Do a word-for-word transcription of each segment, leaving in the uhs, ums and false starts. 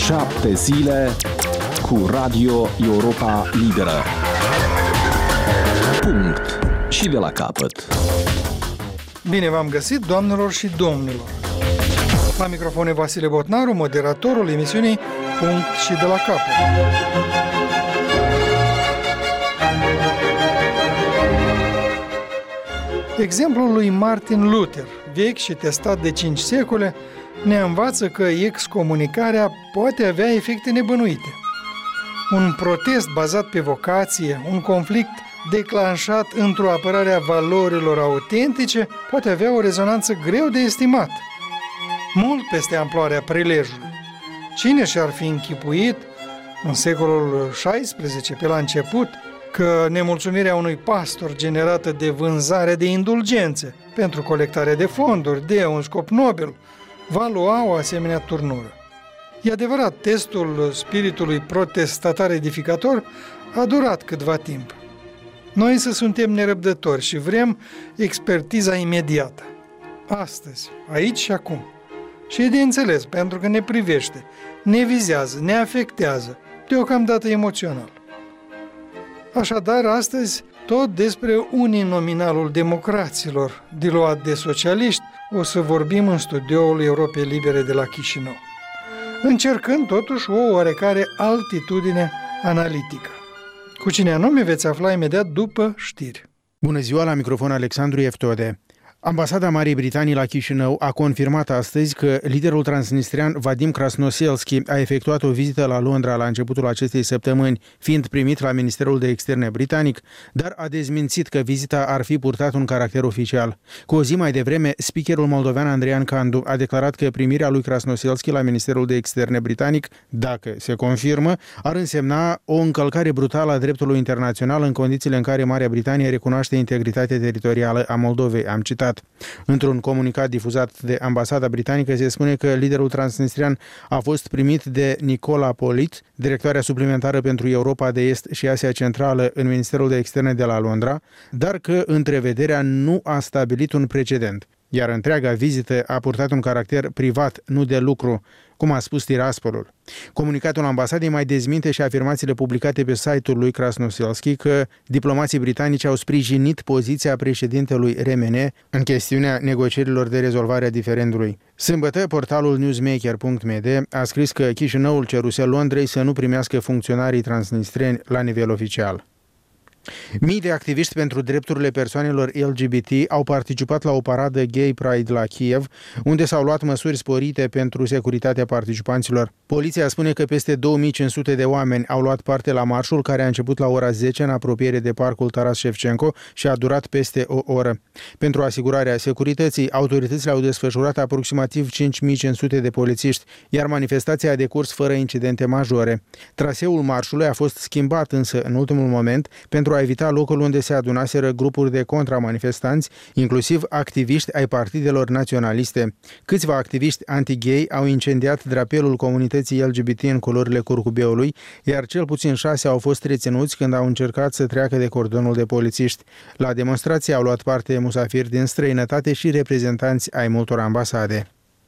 Șapte zile cu Radio Europa Liberă. Punct. Și de la capăt. Bine v-am găsit, doamnelor și domnilor. La microfon e Vasile Botnaru, moderatorul emisiunii Punct și de la capăt. Exemplul lui Martin Luther, vechi și testat de cinci secole, ne învață că excomunicarea poate avea efecte nebănuite. Un protest bazat pe vocație, un conflict declanșat într-o apărare a valorilor autentice, poate avea o rezonanță greu de estimat, mult peste amploarea prelejului. Cine și-ar fi închipuit, în secolul șaisprezece, pe la început, că nemulțumirea unui pastor generată de vânzare de indulgențe pentru colectarea de fonduri de un scop nobil va lua o asemenea turnură. E adevărat, testul spiritului protestatar edificator a durat câtva timp. Noi însă suntem nerăbdători și vrem expertiza imediată. Astăzi, aici și acum. Și e de înțeles, pentru că ne privește, ne vizează, ne afectează, deocamdată emoțional. Așadar, astăzi, tot despre uninominalul democraților, diluat de socialiști, o să vorbim în studioul Europei Libere de la Chișinău, încercând totuși o oarecare altitudine analitică. Cu cine anume veți afla imediat după știri. Bună ziua, la microfon Alexandru Eftode. Ambasada Marii Britanii la Chișinău a confirmat astăzi că liderul transnistrian Vadim Krasnoselski a efectuat o vizită la Londra la începutul acestei săptămâni, fiind primit la Ministerul de Externe britanic, dar a dezmințit că vizita ar fi purtat un caracter oficial. Cu o zi mai devreme, speakerul moldovean Andreian Candu a declarat că primirea lui Krasnoselski la Ministerul de Externe britanic, dacă se confirmă, ar însemna o încălcare brutală a dreptului internațional în condițiile în care Marea Britanie recunoaște integritatea teritorială a Moldovei, am citat. Într-un comunicat difuzat de ambasada britanică se spune că liderul transnistrian a fost primit de Nicola Polit, directoarea suplimentară pentru Europa de Est și Asia Centrală în Ministerul de Externe de la Londra, dar că întrevederea nu a stabilit un precedent, iar întreaga vizită a purtat un caracter privat, nu de lucru, cum a spus Tiraspolul. Comunicatul ambasadei mai dezminte și afirmațiile publicate pe site-ul lui Krasnoselski că diplomații britanici au sprijinit poziția președintelui R M N în chestiunea negocierilor de rezolvare a diferendului. Sâmbătă, portalul newsmaker punct m d a scris că Chișinăul ceruse Londrei să nu primească funcționarii transnistreni la nivel oficial. Mii de activiști pentru drepturile persoanelor L G B T au participat la o paradă Gay Pride la Kiev, unde s-au luat măsuri sporite pentru securitatea participanților. Poliția spune că peste două mii cinci sute de oameni au luat parte la marșul, care a început la ora zece în apropiere de parcul Taras Shevchenko și a durat peste o oră. Pentru asigurarea securității, autoritățile au desfășurat aproximativ cinci mii cinci sute de polițiști, iar manifestația a decurs fără incidente majore. Traseul marșului a fost schimbat însă în ultimul moment pentru a evita locul unde se adunaseră grupuri de contramanifestanți, inclusiv activiști ai partidelor naționaliste. Câțiva activiști anti-gay au incendiat drapelul comunității L G B T în culorile curcubeului, iar cel puțin șase au fost reținuți când au încercat să treacă de cordonul de polițiști. La demonstrație au luat parte musafiri din străinătate și reprezentanți ai multor ambasade.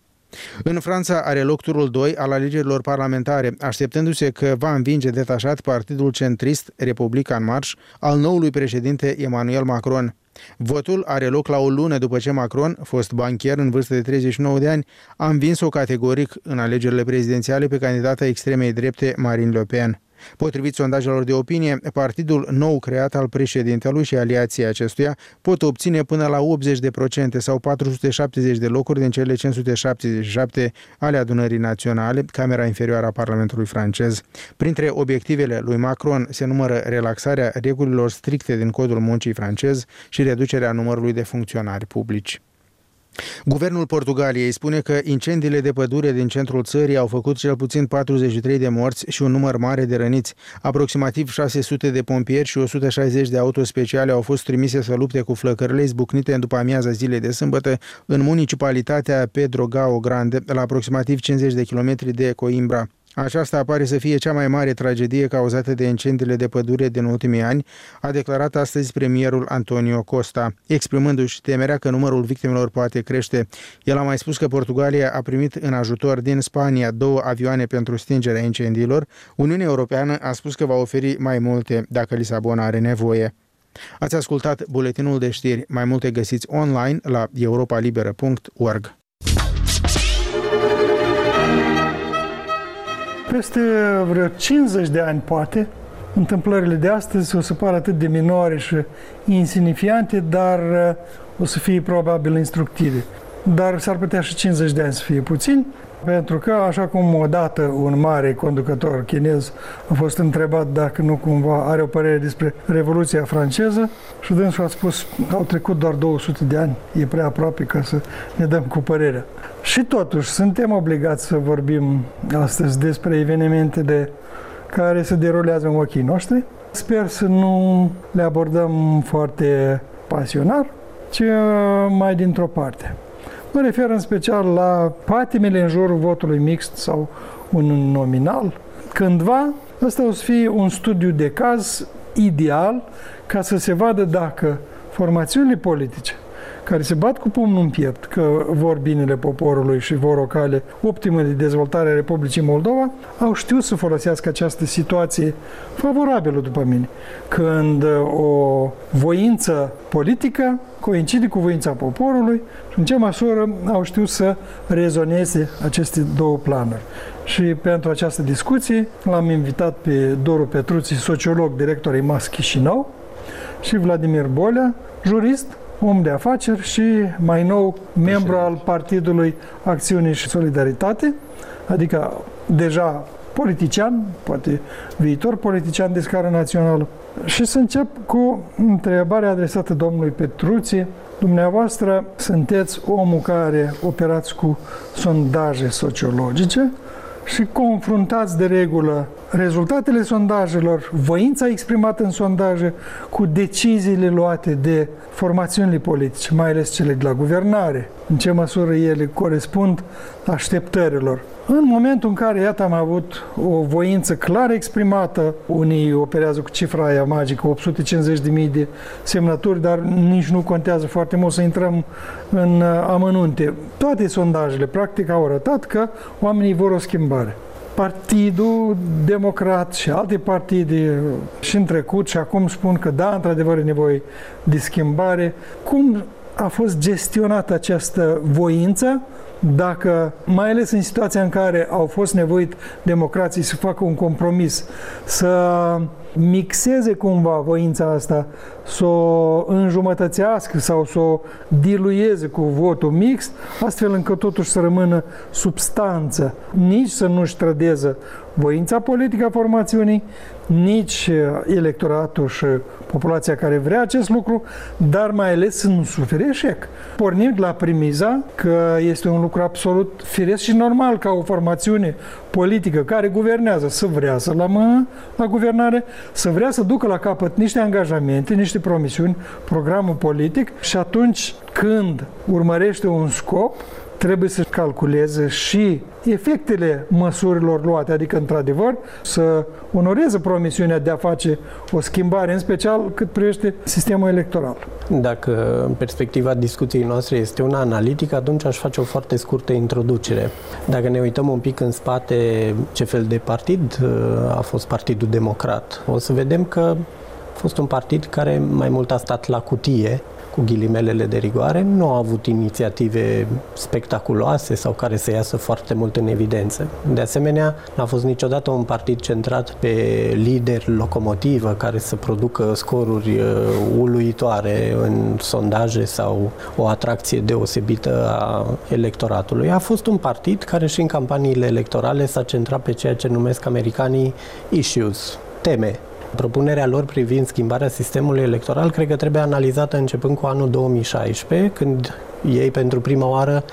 În Franța are loc turul doi al alegerilor parlamentare, așteptându-se că va învinge detașat partidul centrist Republica în Marș al noului președinte Emmanuel Macron. Votul are loc la o lună după ce Macron, fost banchier în vârstă de treizeci și nouă de ani, a învins-o categoric în alegerile prezidențiale pe candidata extremei drepte Marine Le Pen. Potrivit sondajelor de opinie, partidul nou creat al președintelui și aliații acestuia pot obține până la optzeci de procente sau patru sute șaptezeci de locuri din cele cinci sute șaptezeci și șapte ale adunării naționale, camera inferioară a Parlamentului francez. Printre obiectivele lui Macron se numără relaxarea regulilor stricte din codul muncii francez și reducerea numărului de funcționari publici. Guvernul Portugaliei spune că incendiile de pădure din centrul țării au făcut cel puțin patruzeci și trei de morți și un număr mare de răniți. Aproximativ șase sute de pompieri și o sută șaizeci de auto speciale au fost trimise să lupte cu flăcările izbucnite după amiaza zilei de sâmbătă în municipalitatea Pedro Gao Grande, la aproximativ cincizeci de kilometri de Coimbra. Aceasta pare să fie cea mai mare tragedie cauzată de incendiile de pădure din ultimii ani, a declarat astăzi premierul Antonio Costa, exprimându-și temerea că numărul victimelor poate crește. El a mai spus că Portugalia a primit în ajutor din Spania două avioane pentru stingerea incendiilor. Uniunea Europeană a spus că va oferi mai multe dacă Lisabona are nevoie. Ați ascultat buletinul de știri. Mai multe găsiți online la europa liberă punct org. Peste vreo cincizeci de ani, poate, întâmplările de astăzi o să pară atât de minore și insignifiante, dar o să fie probabil instructive. Dar s-ar putea și cincizeci de ani să fie puțini, pentru că, așa cum odată un mare conducător chinez a fost întrebat dacă nu cumva are o părere despre Revoluția franceză și dânsul a spus, au trecut doar două sute de ani, e prea aproape ca să ne dăm cu părerea. Și totuși, suntem obligați să vorbim astăzi despre evenimentele care se derulează în ochii noștri. Sper să nu le abordăm foarte pasional, ci mai dintr-o parte. Mă refer în special la patimile în jurul votului mixt sau un nominal. Cândva, ăsta o să fie un studiu de caz ideal ca să se vadă dacă formațiunile politice care se bat cu pumnul în piept că vor binele poporului și vor o cale optimă de dezvoltare a Republicii Moldova, au știut să folosească această situație favorabilă, după mine, când o voință politică coincide cu voința poporului și în ce măsură au știut să rezoneze aceste două planuri. Și pentru această discuție l-am invitat pe Doru Petruții, sociolog, director I M A S Chișinău, și Vladimir Bolea, jurist, om de afaceri și, mai nou, membru al Partidului Acțiune și Solidaritate, adică deja politician, poate viitor politician de scară națională. Și să încep cu întrebarea adresată domnului Petruții. Dumneavoastră sunteți omul care operați cu sondaje sociologice și confruntați de regulă rezultatele sondajelor, voința exprimată în sondaje cu deciziile luate de formațiunile politice, mai ales cele de la guvernare, în ce măsură ele corespund așteptărilor. În momentul în care, iată, am avut o voință clar exprimată, unii operează cu cifra aia magică, opt sute cincizeci de mii de semnături, dar nici nu contează foarte mult să intrăm în amănunte. Toate sondajele, practic, au arătat că oamenii vor o schimbare. Partidul Democrat și alte partide și în trecut și acum spun că da, într-adevăr e nevoie de schimbare. Cum a fost gestionată această voință, dacă, mai ales în situația în care au fost nevoit democrații să facă un compromis, să mixeze cumva voința asta, să o înjumătățească sau să o dilueze cu votul mixt, astfel încât totuși să rămână substanță, nici să nu-și trădeze voința politică a formațiunii, nici electoratul și populația care vrea acest lucru, dar mai ales să nu sufere eșec. Pornim de la premiza că este un lucru absolut firesc și normal ca o formațiune politică care guvernează să vrea să la mână la guvernare, să vrea să ducă la capăt niște angajamente, niște promisiuni, programul politic și atunci când urmărește un scop, trebuie să calculeze și efectele măsurilor luate, adică, într-adevăr, să onoreze promisiunea de a face o schimbare, în special cât privește sistemul electoral. Dacă în perspectiva discuției noastre este una analitică, atunci aș face o foarte scurtă introducere. Dacă ne uităm un pic în spate ce fel de partid a fost Partidul Democrat, o să vedem că a fost un partid care mai mult a stat la cutie, cu ghilimelele de rigoare, nu au avut inițiative spectaculoase sau care să iasă foarte mult în evidență. De asemenea, n-a fost niciodată un partid centrat pe lider locomotivă care să producă scoruri uh, uluitoare în sondaje sau o atracție deosebită a electoratului. A fost un partid care și în campaniile electorale s-a centrat pe ceea ce numesc americanii issues, teme. Propunerea lor privind schimbarea sistemului electoral cred că trebuie analizată începând cu anul două mii șaisprezece, când ei pentru prima oară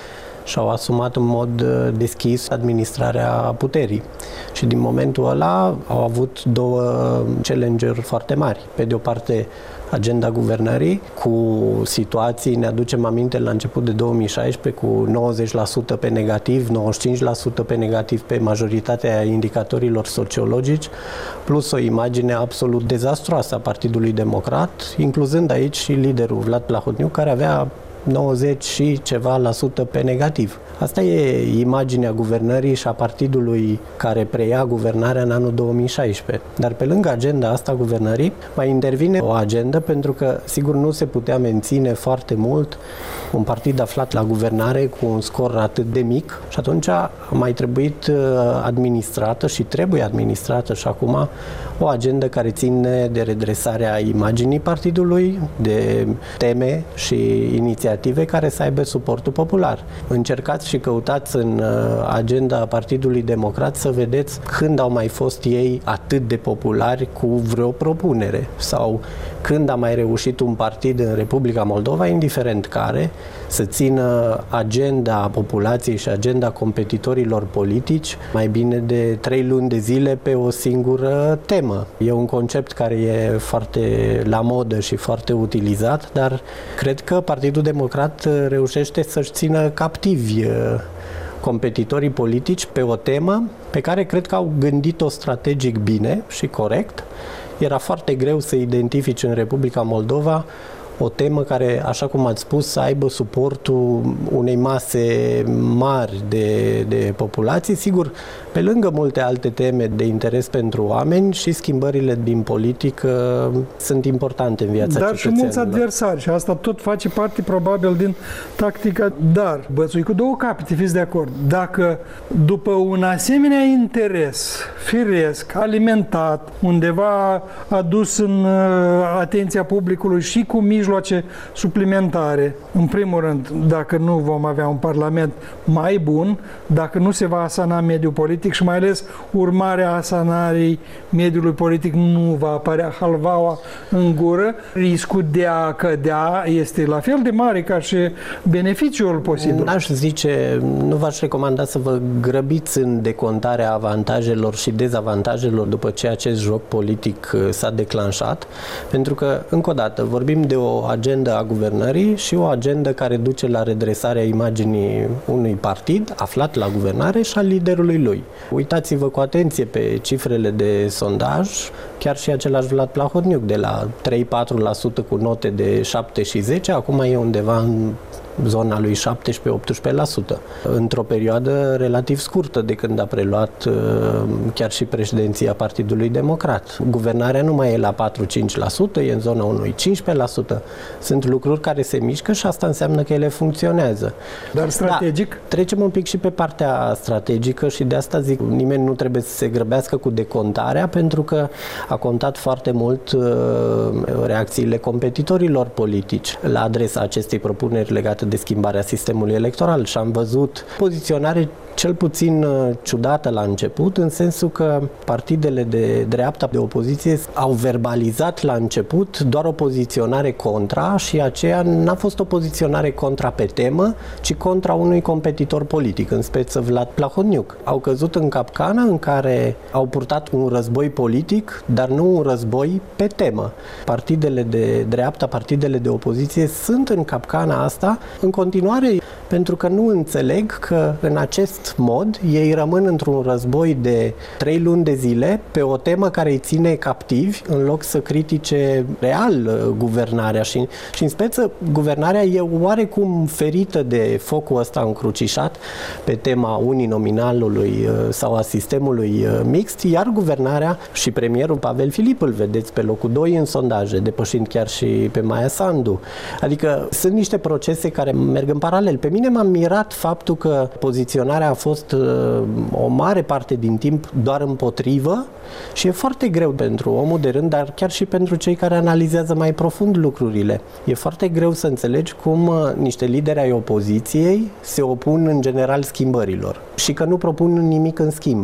și-au asumat în mod deschis administrarea puterii. Și din momentul ăla au avut două challenge-uri foarte mari. Pe de o parte, agenda guvernării, cu situații, ne aducem aminte la început de două mii șaisprezece, cu nouăzeci la sută pe negativ, nouăzeci și cinci la sută pe negativ pe majoritatea indicatorilor sociologici, plus o imagine absolut dezastroasă a Partidului Democrat, incluzând aici și liderul Vlad Plahotniuc, care avea nouăzeci și ceva la sută pe negativ. Asta e imaginea guvernării și a partidului care preia guvernarea în anul două mii șaisprezece. Dar pe lângă agenda asta mai mai intervine o agendă, pentru că sigur nu se putea menține foarte mult un partid aflat la guvernare cu un scor atât de mic și atunci a mai trebuit administrată și trebuie administrată și acum o agendă care ține de redresarea imaginii partidului, de teme și inițiative care să aibă suportul popular. Încercați și căutați în agenda Partidului Democrat să vedeți când au mai fost ei atât de populari cu vreo propunere sau când a mai reușit un partid în Republica Moldova, indiferent care, să țină agenda populației și agenda competitorilor politici mai bine de trei luni de zile pe o singură temă. E un concept care e foarte la modă și foarte utilizat, dar cred că Partidul Democrat reușește să-și țină captivi competitorii politici pe o temă pe care cred că au gândit-o strategic bine și corect. Era foarte greu să identifici în Republica Moldova o temă care, așa cum ați spus, să aibă suportul unei mase mari de, de populație. Sigur, pe lângă multe alte teme de interes pentru oameni, și schimbările din politică sunt importante în viața Dar cetățenilor. și mulți adversari și asta tot face parte probabil din tactica. Dar bățui cu două capete, fiți de acord. Dacă după un asemenea interes firesc, alimentat, undeva adus în atenția publicului și cu mijloace suplimentare, în primul rând, dacă nu vom avea un parlament mai bun, dacă nu se va asana mediul politic și mai ales urmarea asanării mediului politic nu va apărea halvaua în gură, riscul de a cădea este la fel de mare ca și beneficiul posibil. N-aș zice, nu v-aș recomanda să vă grăbiți în decontarea avantajelor și dezavantajelor după ce acest joc politic s-a declanșat, pentru că, încă o dată, vorbim de o agenda a guvernării și o agendă care duce la redresarea imaginii unui partid aflat la guvernare și a liderului lui. Uitați-vă cu atenție pe cifrele de sondaj, chiar și același Vlad Plahotniuc, de la trei patru la sută cu note de șapte și zece, acum e undeva în zona lui șaptesprezece optsprezece la sută. Într-o perioadă relativ scurtă de când a preluat chiar și președinția Partidului Democrat. Guvernarea nu mai e la patru cinci la sută, e în zona unui cincisprezece la sută. Sunt lucruri care se mișcă și asta înseamnă că ele funcționează. Dar strategic? Da, trecem un pic și pe partea strategică și de asta zic, nimeni nu trebuie să se grăbească cu decontarea, pentru că a contat foarte mult uh, reacțiile competitorilor politici la adresa acestei propuneri legate de schimbarea sistemului electoral și am văzut poziționare cel puțin ciudată la început, în sensul că partidele de dreapta, de opoziție, au verbalizat la început doar o poziționare contra și aceea n-a fost o poziționare contra pe temă, ci contra unui competitor politic, în speță Vlad Plahotniuc. Au căzut în capcana în care au purtat un război politic, dar nu un război pe temă. Partidele de dreapta, partidele de opoziție sunt în capcana asta în continuare, pentru că nu înțeleg că în acest mod ei rămân într-un război de trei luni de zile pe o temă care îi ține captivi, în loc să critique real guvernarea și, și în speță guvernarea e oarecum ferită de focul ăsta încrucișat pe tema uninominalului sau a sistemului mixt, iar guvernarea și premierul Pavel Filip îl vedeți pe locul doi în sondaje, depășind chiar și pe Maia Sandu. Adică sunt niște procese care merg în paralel. Pe mine m-a mirat faptul că poziționarea a fost uh, o mare parte din timp doar împotrivă și e foarte greu pentru omul de rând, dar chiar și pentru cei care analizează mai profund lucrurile. E foarte greu să înțelegi cum uh, niște lideri ai opoziției se opun în general schimbărilor și că nu propun nimic în schimb.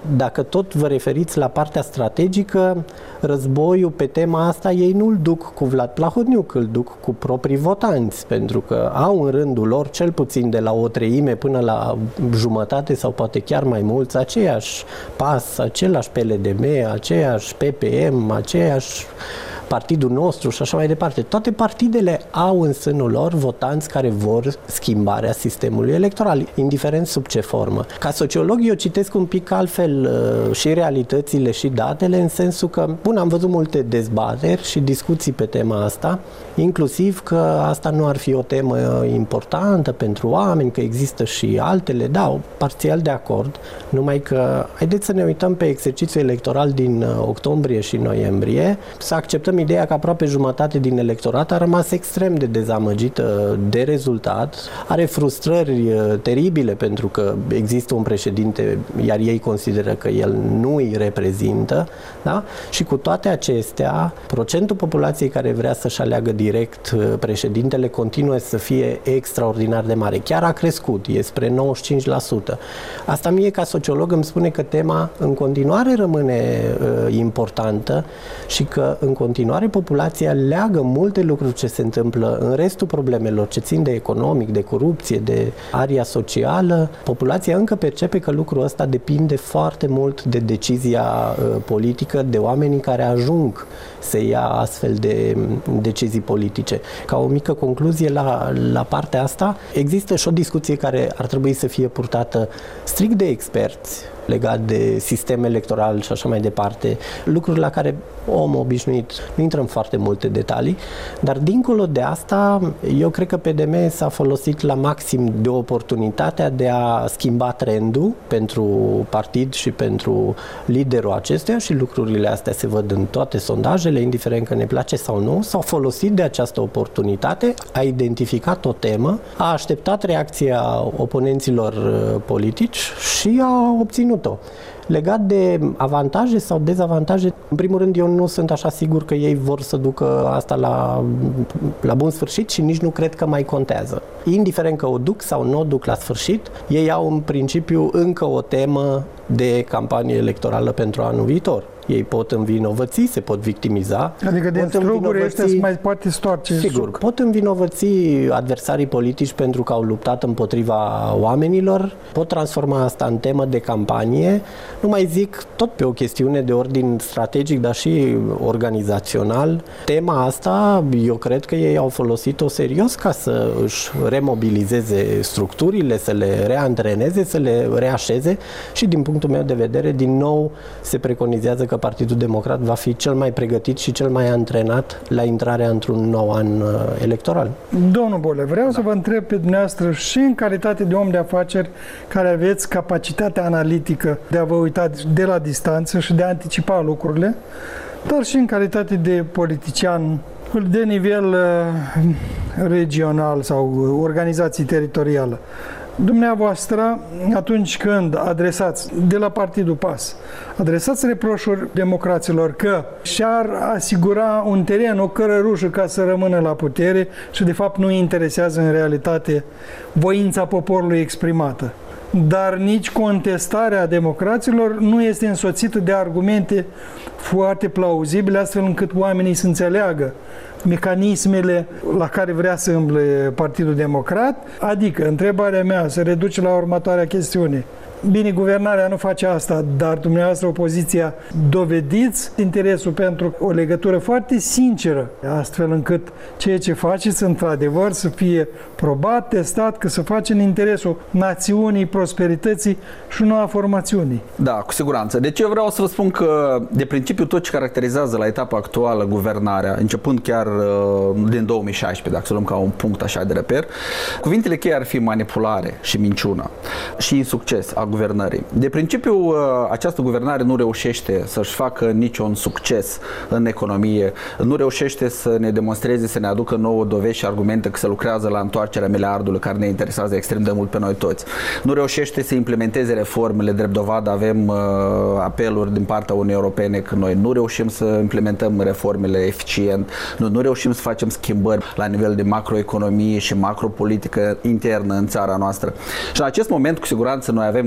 dacă tot vă referiți la partea strategică, războiul pe tema asta ei nu-l duc cu Vlad Plahotniuc, îl duc cu proprii votanți, pentru că au în rândul lor, cel puțin de la o treime până la jumătate sau poate chiar mai mulți, aceeași P A S, același P L D M, aceeași P P M, aceeași partidul nostru și așa mai departe. Toate partidele au în sânul lor votanți care vor schimbarea sistemului electoral, indiferent sub ce formă. Ca sociolog, eu citesc un pic altfel uh, și realitățile și datele, în sensul că, bun, am văzut multe dezbateri și discuții pe tema asta, inclusiv că asta nu ar fi o temă importantă pentru oameni, că există și altele, da, parțial de acord, numai că haideți să ne uităm pe exercițiul electoral din octombrie și noiembrie, să acceptăm ideea că aproape jumătate din electorat a rămas extrem de dezamăgită de rezultat, are frustrări teribile pentru că există un președinte, iar ei consideră că el nu îi reprezintă, da? Și cu toate acestea, procentul populației care vrea să-și aleagă direct președintele continuă să fie extraordinar de mare. Chiar a crescut, e spre nouăzeci și cinci la sută. Asta mie, ca sociolog, îmi spune că tema în continuare rămâne uh, importantă și că în continuare populația leagă multe lucruri ce se întâmplă în restul problemelor ce țin de economic, de corupție, de aria socială. Populația încă percepe că lucrul ăsta depinde foarte mult de decizia uh, politică, de oamenii care ajung să ia astfel de decizii politice. Ca o mică concluzie la, la partea asta, există și o discuție care ar trebui să fie purtată strict de experți legat de sistem electoral și așa mai departe, lucruri la care om obișnuit nu intră în foarte multe detalii, dar dincolo de asta, eu cred că P D M s-a folosit la maxim de oportunitatea de a schimba trendul pentru partid și pentru liderul acestuia și lucrurile astea se văd în toate sondajele, indiferent că ne place sau nu, s-au folosit de această oportunitate, a identificat o temă, a așteptat reacția oponenților politici și a obținut Legat de avantaje sau dezavantaje, în primul rând eu nu sunt așa sigur că ei vor să ducă asta la, la bun sfârșit și nici nu cred că mai contează. Indiferent că o duc sau nu o duc la sfârșit, ei au în principiu încă o temă de campanie electorală pentru anul viitor. Ei pot învinovăți, se pot victimiza. Adică din struguri ăștia se mai poate stoarce. Sigur, pot învinovăți adversarii politici pentru că au luptat împotriva oamenilor, pot transforma asta în temă de campanie, nu mai zic tot pe o chestiune de ordin strategic, dar și organizațional. Tema asta, eu cred că ei au folosit-o serios ca să își remobilizeze structurile, să le reantreneze, să le reașeze și din punctul meu de vedere, din nou se preconizează că Partidul Democrat va fi cel mai pregătit și cel mai antrenat la intrarea într-un nou an electoral. Domnul Bole, vreau da. să vă întreb pe dumneavoastră și în calitate de om de afaceri care aveți capacitatea analitică de a vă uita de la distanță și de a anticipa lucrurile, dar și în calitate de politician de nivel uh, regional sau organizații teritorială. Dumneavoastră, atunci când adresați de la Partidul P A S, adresați reproșuri democraților că și-ar asigura un teren, o cărărușă ca să rămână la putere și de fapt nu interesează în realitate voința poporului exprimată. Dar nici contestarea democraților nu este însoțită de argumente foarte plauzibile, astfel încât oamenii să înțeleagă mecanismele la care vrea să îmble Partidul Democrat. Adică, întrebarea mea se reduce la următoarea chestiune. Bine, guvernarea nu face asta, dar dumneavoastră, opoziția, dovediți interesul pentru o legătură foarte sinceră, astfel încât ceea ce faceți, într-adevăr, să fie probat, testat, că se face în interesul națiunii, prosperității și nu a formațiunii. Da, cu siguranță. Deci eu vreau să vă spun că, de principiu, tot ce caracterizează la etapa actuală guvernarea, începând chiar uh, din două mii șaisprezece, dacă să luăm ca un punct așa de reper, cuvintele cheie ar fi manipulare și minciună și insucces a guvernării. De principiu, această guvernare nu reușește să-și facă niciun succes în economie, nu reușește să ne demonstreze, să ne aducă nouă dovezi și argumente că se lucrează la întoarcerea miliardului care ne interesează extrem de mult pe noi toți. Nu reușește să implementeze reformele, drept dovadă avem uh, apeluri din partea Uniunii Europene că noi nu reușim să implementăm reformele eficient, nu, nu reușim să facem schimbări la nivel de macroeconomie și macropolitică internă în țara noastră. Și în acest moment, cu siguranță, noi avem nevoie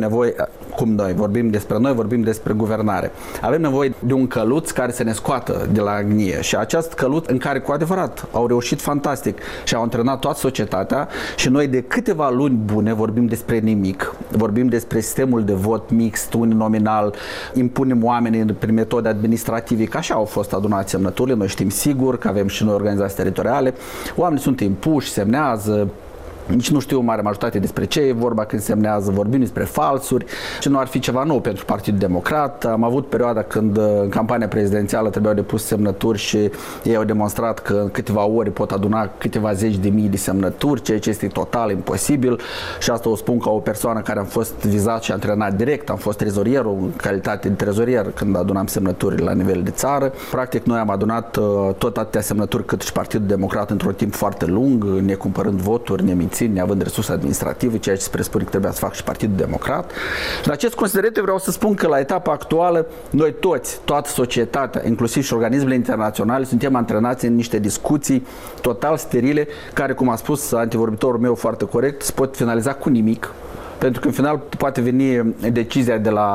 nevoie, cum noi vorbim despre noi, vorbim despre guvernare. Avem nevoie de un căluț care să ne scoată de la agnie și acest căluț în care cu adevărat au reușit fantastic și au antrenat toată societatea și noi de câteva luni bune vorbim despre nimic, vorbim despre sistemul de vot mixt, uninominal, impunem oamenii prin metode administrative, că așa au fost adunați semnăturile, noi știm sigur că avem și noi organizații teritoriale, oamenii sunt impuși, semnează, nici nu știu o mare majoritate despre ce e vorba când semnează, vorbim despre falsuri și nu ar fi ceva nou pentru Partidul Democrat. Am avut perioada când în campania prezidențială trebuiau depus semnături și ei au demonstrat că în câteva ore pot aduna câteva zeci de mii de semnături, ceea ce este total imposibil și asta o spun ca o persoană care am fost vizat și antrenat direct, am fost trezorier, în calitate de trezorier când adunam semnături la nivel de țară. Practic noi am adunat tot atâtea semnături cât și Partidul Democrat într-un timp foarte lung, ne cumpărând voturi, ne mințind, neavând resurse administrative, ceea ce se presupune că trebuia să facă și Partidul Democrat. Și la acest considerente vreau să spun că la etapa actuală noi toți, toată societatea, inclusiv și organismele internaționale, suntem antrenați în niște discuții total sterile, care, cum a spus antevorbitorul meu foarte corect, se pot finaliza cu nimic. Pentru că în final poate veni decizia de la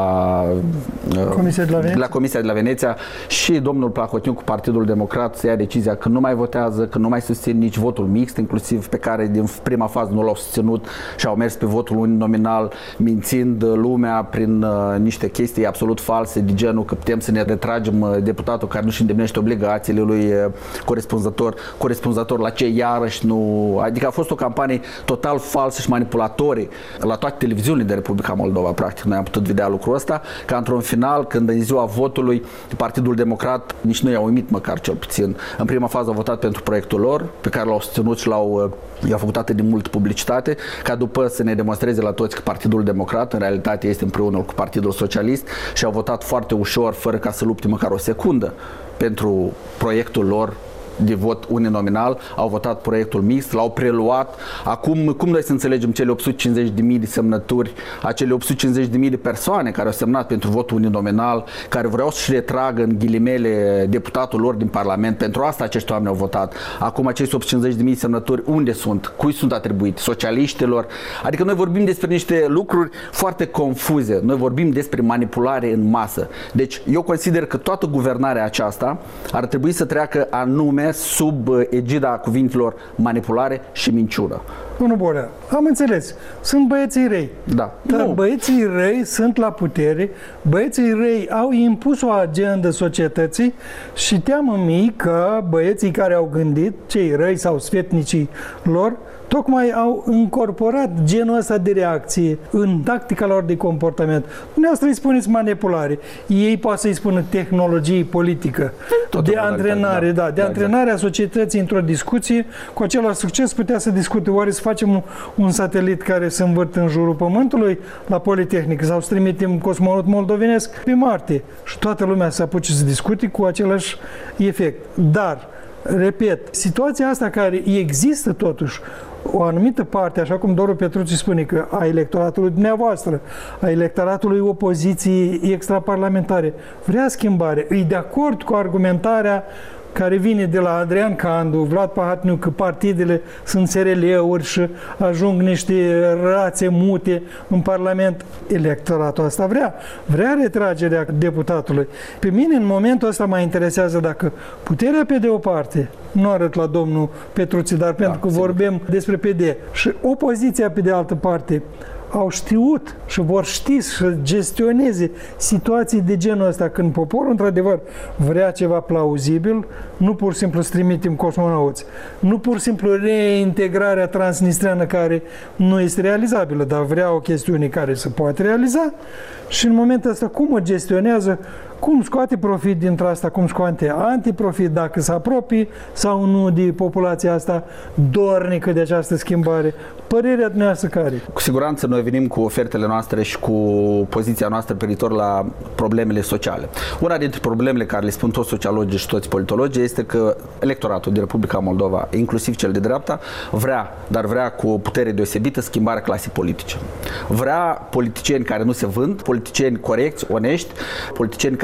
Comisia de la Veneția, la Comisia de la Veneția și domnul Plahotniuc cu Partidul Democrat să ia decizia că nu mai votează, că nu mai susțin nici votul mixt, inclusiv pe care din prima fază nu l-au susținut și au mers pe votul uninominal, mințind lumea prin uh, niște chestii absolut false, de genul că putem să ne retragem uh, deputatul care nu-și îndeplinește obligațiile lui uh, corespunzător, corespunzător la ce iarăși nu... Adică a fost o campanie total falsă și manipulatorie la toate televiziunile de Republica Moldova, practic. Noi am putut vedea lucrul ăsta, că într-un final, când în ziua votului, Partidul Democrat, nici nu i-a uimit măcar cel puțin. În prima fază au votat pentru proiectul lor, pe care l-au susținut și l-au i-au făcut atât de mult publicitate, ca după să ne demonstreze la toți că Partidul Democrat, în realitate, este împreună cu Partidul Socialist și au votat foarte ușor, fără ca să lupte măcar o secundă pentru proiectul lor de vot uninominal, au votat proiectul mixt, l-au preluat. Acum, cum noi să înțelegem cele opt sute cincizeci de mii de semnături, acele opt sute cincizeci de mii de persoane care au semnat pentru votul uninominal, care vreau să-și retragă în ghilimele deputatul lor din Parlament, pentru asta acești oameni au votat. Acum aceste opt sute cincizeci de mii de semnături, unde sunt? Cui sunt atribuite? Socialiștilor? Adică noi vorbim despre niște lucruri foarte confuze. Noi vorbim despre manipulare în masă. Deci eu consider că toată guvernarea aceasta ar trebui să treacă anume sub egida cuvintelor manipulare și minciună. Domnul Bolea, am înțeles. Sunt băieții răi. Da. Dar nu. băieții răi sunt la putere, băieții răi au impus o agendă societății și teamă-mi că băieții care au gândit, cei răi sau sfetnicii lor, tocmai au incorporat genul ăsta de reacție în tactica lor de comportament. Dumneavoastră îi spuneți manipulare. Ei poate să-i spună tehnologie politică, Tot de antrenare, da, da, de da, antrenarea exact. societății într-o discuție. Cu același succes putea să discute oare să facem un, un satelit care să învârte în jurul Pământului la Politehnic sau să trimitem un cosmonaut moldovenesc pe Marte și toată lumea să apuce să discute cu același efect. Dar, repet, situația asta care există totuși o anumită parte, așa cum Doru Petrucci spune, că a electoratului dumneavoastră, a electoratului opoziției extraparlamentare, vrea schimbare, e de acord cu argumentarea care vine de la Adrian Candu, Vlad Pahatniuc, că partidele sunt S R L-uri și ajung niște rațe mute în Parlament. Electoratul ăsta vrea. Vrea retragerea deputatului. Pe mine, în momentul ăsta, mă interesează dacă puterea pe de o parte, nu arăt la domnul Petrucci, dar pentru da, că sigur. vorbim despre P D, și opoziția pe de altă parte, au știut și vor ști să gestioneze situații de genul ăsta când poporul într-adevăr vrea ceva plauzibil, nu pur și simplu să trimitem cosmonauți, nu pur și simplu reintegrarea transnistreană care nu este realizabilă, dar vrea o chestiune care se poate realiza și în momentul ăsta cum o gestionează, cum scoate profit dintre asta, cum scoate antiprofit, dacă se apropie sau nu de populația asta dornică de această schimbare. Părerea dumneavoastră care? Cu siguranță noi venim cu ofertele noastre și cu poziția noastră privitor la problemele sociale. Una dintre problemele care le spun toți sociologii și toți politologii este că electoratul din Republica Moldova, inclusiv cel de dreapta, vrea, dar vrea cu o putere deosebită schimbarea clasei politice. Vrea politicieni care nu se vând, politicieni corecți, onești, politicieni care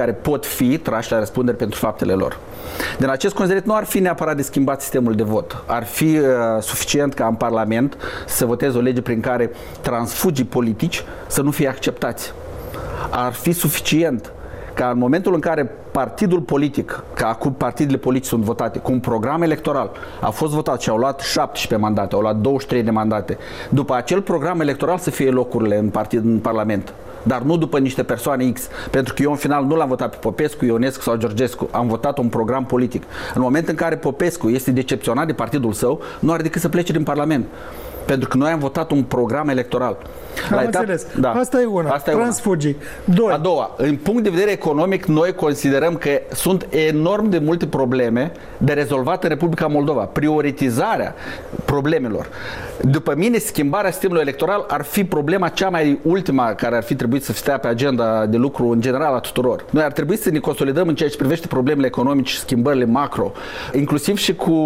care pot fi trași la răspundere pentru faptele lor. Din acest considerat nu ar fi neapărat de schimbat sistemul de vot. Ar fi uh, suficient ca în Parlament să voteze o lege prin care transfugii politici să nu fie acceptați. Ar fi suficient ca în momentul în care partidul politic, ca acum partidele politice sunt votate, cu un program electoral a fost votat și au luat șaptesprezece mandate, au luat douăzeci și trei de mandate, după acel program electoral să fie locurile în partid, în Parlament. Dar nu după niște persoane X, pentru că eu în final nu l-am votat pe Popescu, Ionescu sau Georgescu, am votat un program politic. În momentul în care Popescu este decepționat de partidul său, nu are decât să plece din Parlament. Pentru că noi am votat un program electoral. Am etap... înțeles. Da. Asta e una. Asta e transfugii. Doi. A doua. În punct de vedere economic, noi considerăm că sunt enorm de multe probleme de rezolvat în Republica Moldova. Prioritizarea problemelor. După mine, schimbarea sistemului electoral ar fi problema cea mai ultima care ar fi trebuit să stea pe agenda de lucru în general a tuturor. Noi ar trebui să ne consolidăm în ceea ce privește problemele economice și schimbările macro, inclusiv și cu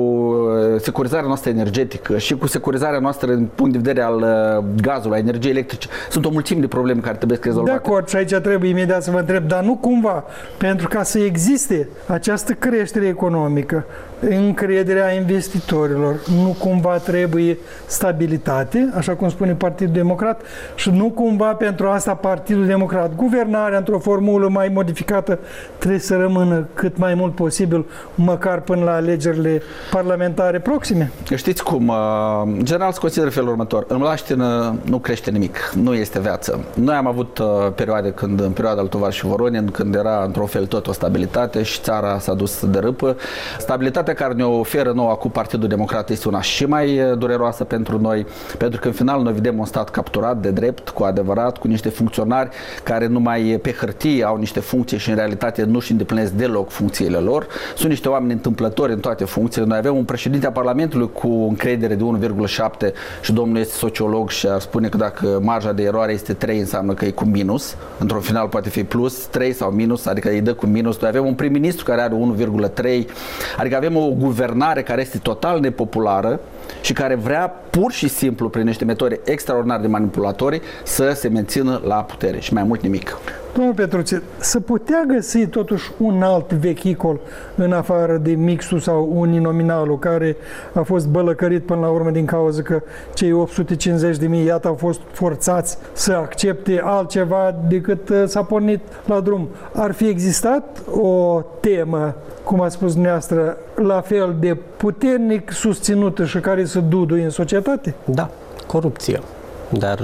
securizarea noastră energetică și cu securizarea noastră în punct de vedere al gazului, a energiei electrice. Sunt o mulțime de probleme care trebuie rezolvate. De acord, și aici trebuie imediat să vă întreb, dar nu cumva, pentru ca să existe această creștere economică, încrederea investitorilor, nu cumva trebuie stabilitate, așa cum spune Partidul Democrat, și nu cumva pentru asta Partidul Democrat, guvernarea într-o formulă mai modificată, trebuie să rămână cât mai mult posibil, măcar până la alegerile parlamentare proxime? Știți cum? În general se consideră felul următor. În Mlaștină nu crește nimic, nu este viață. Noi am avut perioade când, în perioada lui Tovar și Voronin, când era într-un fel tot o stabilitate și țara s-a dus de râpă. Stabilitatea care ne oferă nouă acum Partidul Democrat este una și mai dureroasă pentru noi, pentru că în final noi vedem un stat capturat de drept, cu adevărat, cu niște funcționari care numai pe hârtie au niște funcții și în realitate nu își îndeplinesc deloc funcțiile lor. Sunt niște oameni întâmplători în toate funcțiile. Noi avem un președinte a Parlamentului cu încredere de unu virgulă șapte și domnul este sociolog și ar spune că dacă marja de eroare este trei, înseamnă că e cu minus. Într-un final poate fi plus trei sau minus, adică îi dă cu minus. Noi avem un prim-ministru care are unu virgulă trei, adică avem o guvernare care este total nepopulară și care vrea pur și simplu, prin niște metode extraordinar de manipulatorii, să se mențină la putere și mai mult nimic. Domnul Petruță, să putea găsi totuși un alt vehicul în afară de mixul sau uninominalul care a fost bălăcărit până la urmă din cauza că cei opt sute cincizeci de mii, iată, au fost forțați să accepte altceva decât s-a pornit la drum. Ar fi existat o temă, cum a spus dumneavoastră, la fel de puternic susținută și care să duduie în societate? Da, corupția. Dar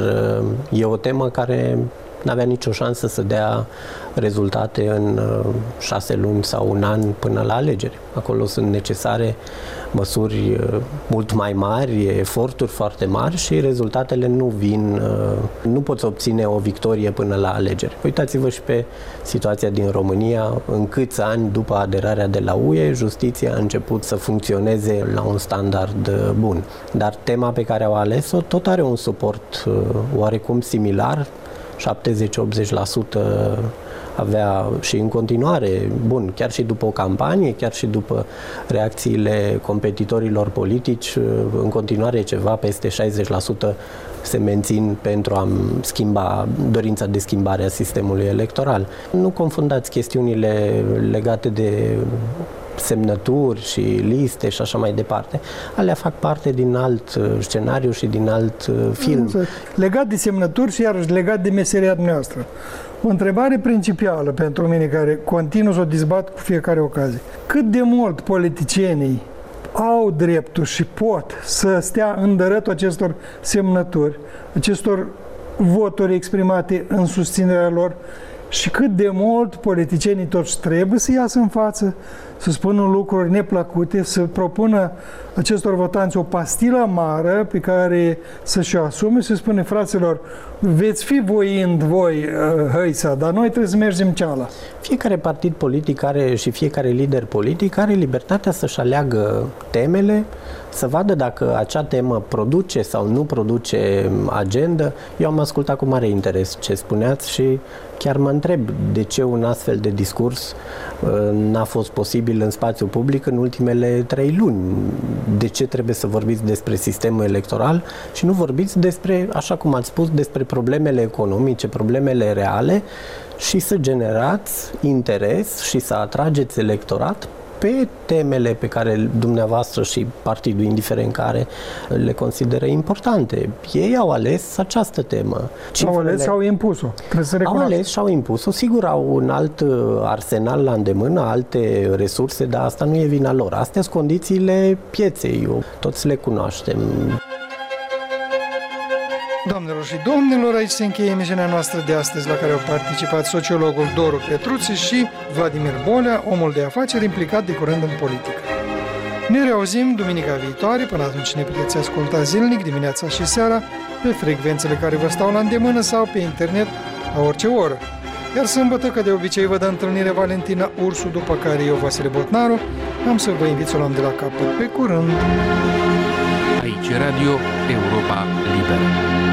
e o temă care n-avea nicio șansă să dea rezultate în șase luni sau un an până la alegeri. Acolo sunt necesare măsuri mult mai mari, eforturi foarte mari și rezultatele nu vin, nu poți obține o victorie până la alegeri. Uitați-vă și pe situația din România, în câți ani după aderarea de la U E, justiția a început să funcționeze la un standard bun. Dar tema pe care au ales-o tot are un suport oarecum similar, șaptezeci-optzeci la sută avea și în continuare, bun, chiar și după o campanie, chiar și după reacțiile competitorilor politici, în continuare ceva peste șaizeci la sută se mențin pentru a schimba, dorința de schimbare a sistemului electoral. Nu confundați chestiunile legate de semnături și liste și așa mai departe. Alea fac parte din alt scenariu și din alt film. Legat de semnături și iarăși legat de meseria noastră. O întrebare principală pentru mine care continuu să o dezbat cu fiecare ocazie. Cât de mult politicienii au dreptul și pot să stea în dărătul acestor semnături, acestor voturi exprimate în susținerea lor și cât de mult politicienii toți trebuie să iasă în față, să spună lucruri neplăcute, să propună acestor votanți o pastilă amară pe care să-și o asume și să spune fraților, veți fi voind voi hăița, dar noi trebuie să mergem ceala. Fiecare partid politic are și fiecare lider politic are libertatea să-și aleagă temele, să vadă dacă acea temă produce sau nu produce agenda. Eu am ascultat cu mare interes ce spuneați și chiar mă întreb de ce un astfel de discurs n-a fost posibil în spațiu public în ultimele trei luni. De ce trebuie să vorbiți despre sistemul electoral și nu vorbiți despre, așa cum ați spus, despre problemele economice, problemele reale și să generați interes și să atrageți electorat pe temele pe care dumneavoastră și partidul, indiferent care, le consideră importante. Ei au ales această temă. Cifrele... Au ales și au impus-o. Au ales și au impus-o. Sigur, au un alt arsenal la îndemână, alte resurse, dar asta nu e vina lor. Astea sunt condițiile pieței. Toți le cunoaștem. Doamnelor și domnilor, aici se încheie emisiunea noastră de astăzi, la care au participat sociologul Doru Petruți și Vladimir Bolea, omul de afaceri implicat de curând în politică. Ne reauzim duminica viitoare, până atunci ne puteți asculta zilnic, dimineața și seara, pe frecvențele care vă stau la îndemână sau pe internet la orice oră. Iar sâmbătă, că de obicei vă dă întâlnire Valentina Ursu, după care eu, Vasile Botnaru, am să vă invit să o luăm de la capăt. Pe curând! Aici Radio Europa Liberă.